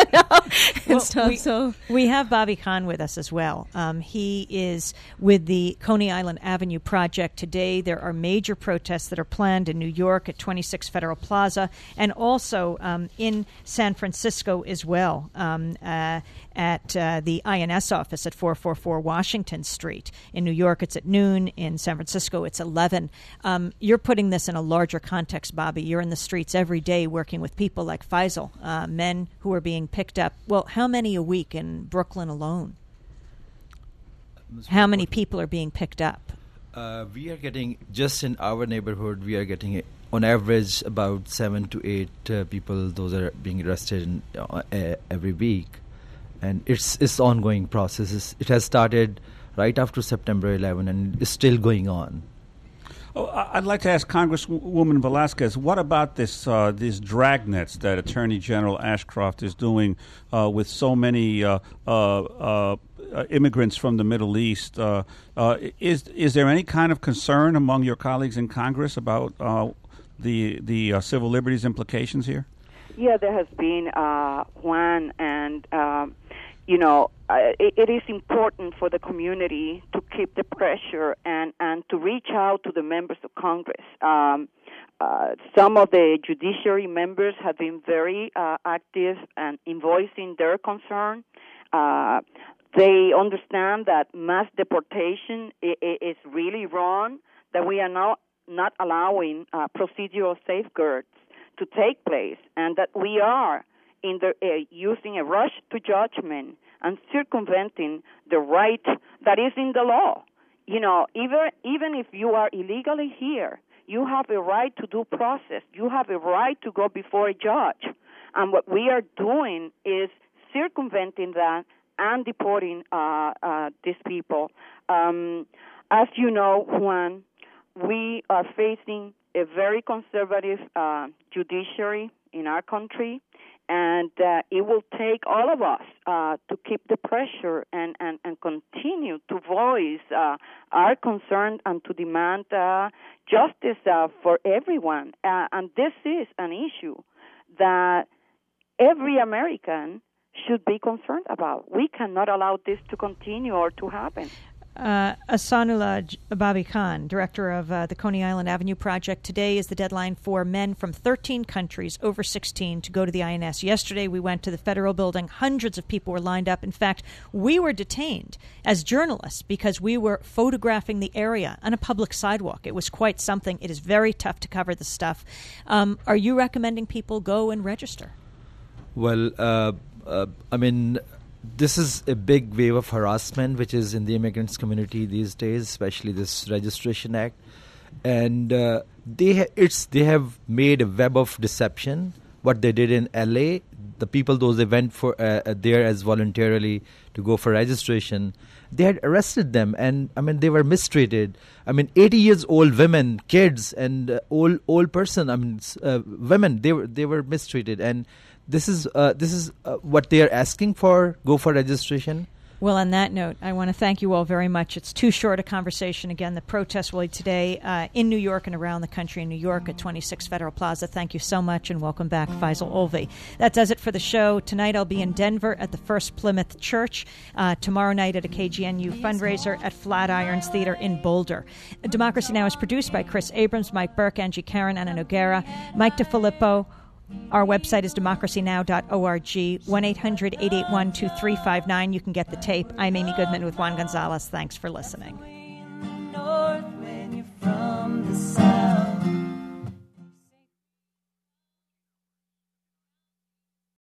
We have Bobby Kahn with us as well. He is with the Coney Island Avenue Project. Today there are major protests that are planned in New York at 26 Federal Plaza, and also in San Francisco as well, at the INS office at 444 Washington Street. In New York it's at noon. In San Francisco it's 11. You're putting this in a larger context, Bobby. You're in the streets every day working with people like Faisal, men who are being picked up. Well, how many a week in Brooklyn alone? How many people are being picked up? We are getting, just in our neighborhood, we are getting on average about 7 to 8 people. Those are being arrested every week. And it's ongoing process. It has started right after September 11 and is still going on. Oh, I'd like to ask Congresswoman Velasquez, what about these dragnets that Attorney General Ashcroft is doing with so many immigrants from the Middle East? Is there any kind of concern among your colleagues in Congress about the civil liberties implications here? Yeah, there has been one, and it is important for the community to keep the pressure and to reach out to the members of Congress. Some of the judiciary members have been very active and in voicing their concern. They understand that mass deportation is really wrong, that we are not allowing procedural safeguards to take place, and that we are using a rush to judgment and circumventing the right that is in the law. Even if you are illegally here, you have a right to due process. You have a right to go before a judge. And what we are doing is circumventing that and deporting these people. As you know, Juan, we are facing a very conservative judiciary in our country, and it will take all of us to keep the pressure and continue to voice our concern and to demand justice for everyone. And this is an issue that every American should be concerned about. We cannot allow this to continue or to happen. Ahsanullah Bobby Kahn, director of the Coney Island Avenue Project. Today is the deadline for men from 13 countries over 16 to go to the INS. Yesterday we went to the federal building. Hundreds of people were lined up. In fact, we were detained as journalists because we were photographing the area on a public sidewalk. It was quite something. It is very tough to cover this stuff. Are you recommending people go and register? Well, this is a big wave of harassment which is in the immigrants community these days, especially this Registration Act, and they have made a web of deception. What they did in LA, the people those they went for there as voluntarily to go for registration, they had arrested them, and they were mistreated. 80 years old women, kids, and old person. Women, they were mistreated, and this is what they are asking for. Go for registration. Well, on that note, I want to thank you all very much. It's too short a conversation. Again, the protest will be today in New York and around the country. In New York at 26 Federal Plaza. Thank you so much, and welcome back, Faisal Olvi. That does it for the show. Tonight I'll be in Denver at the First Plymouth Church. Tomorrow night at a KGNU fundraiser at Flatirons Theater in Boulder. Democracy Now! Is produced by Chris Abrams, Mike Burke, Angie Karen, Anna Noguera, Mike DeFilippo. Our website is democracynow.org, 1-800-881-2359. You can get the tape. I'm Amy Goodman with Juan Gonzalez. Thanks for listening.